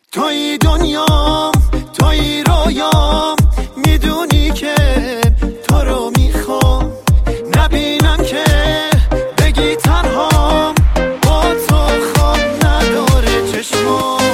توی دنیام، توی رویام، میدونی که تو رو میخوام، نبینم که بگی تنهام، با تو خواب نداره چشمام.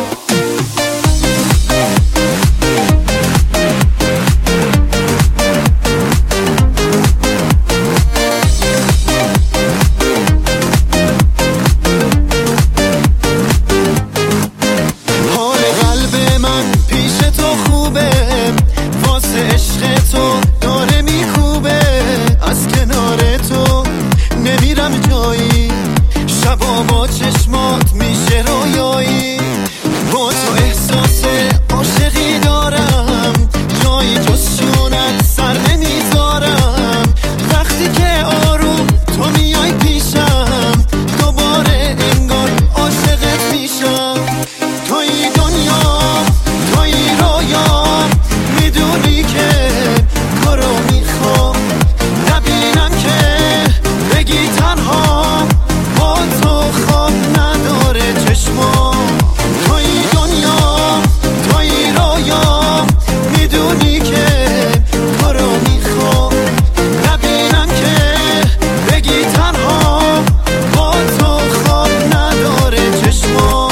عشق تو داره میکوبه، از کنار تو نمیرم جایی، شبا با چشمات میشه رویایی، با تو احساس عاشقی دارم، جایی جز شونت سر نمیذارم، وقتی که آروم تو میای پیشم، دوباره انگار عاشقت میشم. توی دنیا، توی رویام، میدونی که تو رو میخوام، نبینم که بگی تنها، با تو خواب نداره چشمام. توی دنیا، توی رویام، میدونی که تو رو میخوام، نبینم که بگی تنها، با تو خواب نداره چشمام.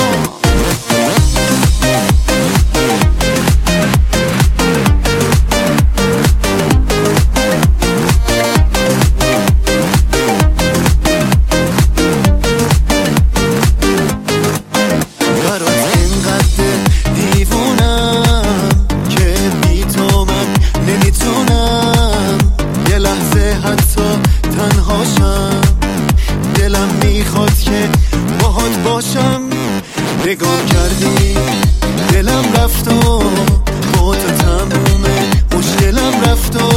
دلم میخواد که باهات باشم، نگاه کردی دلم رفت و با تو تمومه، مشکلم رفت و